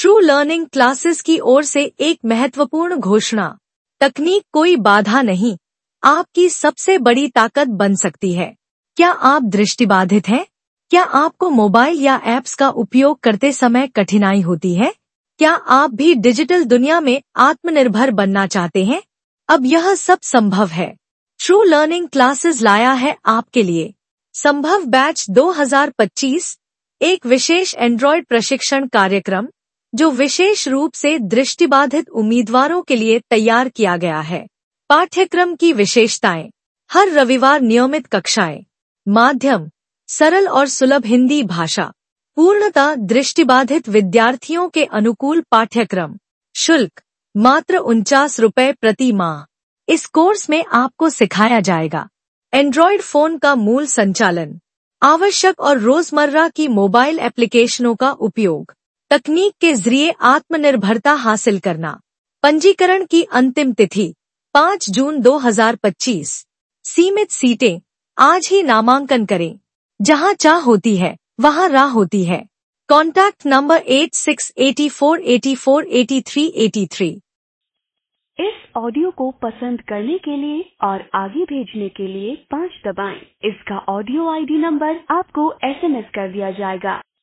True learning classes की ओर से एक महत्वपूर्ण घोषणा। तकनीक कोई बाधा नहीं, आपकी सबसे बड़ी ताकत बन सकती है। क्या आप दृष्टिबाधित हैं? क्या आपको मोबाइल या ऐप्स का उपयोग करते समय कठिनाई होती है? क्या आप भी डिजिटल दुनिया में आत्मनिर्भर बनना चाहते हैं? अब यह सब संभव है। ट्रू लर्निंग क्लासेस लाया है आपके लिए संभव बैच 2025, एक विशेष एंड्रॉयड प्रशिक्षण कार्यक्रम जो विशेष रूप से दृष्टिबाधित उम्मीदवारों के लिए तैयार किया गया है। पाठ्यक्रम की विशेषताएं: हर रविवार नियमित कक्षाएं, माध्यम सरल और सुलभ हिंदी भाषा, पूर्णतः दृष्टिबाधित विद्यार्थियों के अनुकूल पाठ्यक्रम, शुल्क मात्र 49 रुपए प्रति माह। इस कोर्स में आपको सिखाया जाएगा एंड्रॉयड फोन का मूल संचालन, आवश्यक और रोजमर्रा की मोबाइल एप्लीकेशनों का उपयोग, तकनीक के जरिए आत्मनिर्भरता हासिल करना। पंजीकरण की अंतिम तिथि 5 जून 2025। सीमित सीटें, आज ही नामांकन करें। जहां चाह होती है वहां राह होती है। Contact number 8684848383। इस ऑडियो को पसंद करने के लिए और आगे भेजने के लिए 5 दबाएं। इसका ऑडियो आईडी नंबर आपको SMS कर दिया जाएगा।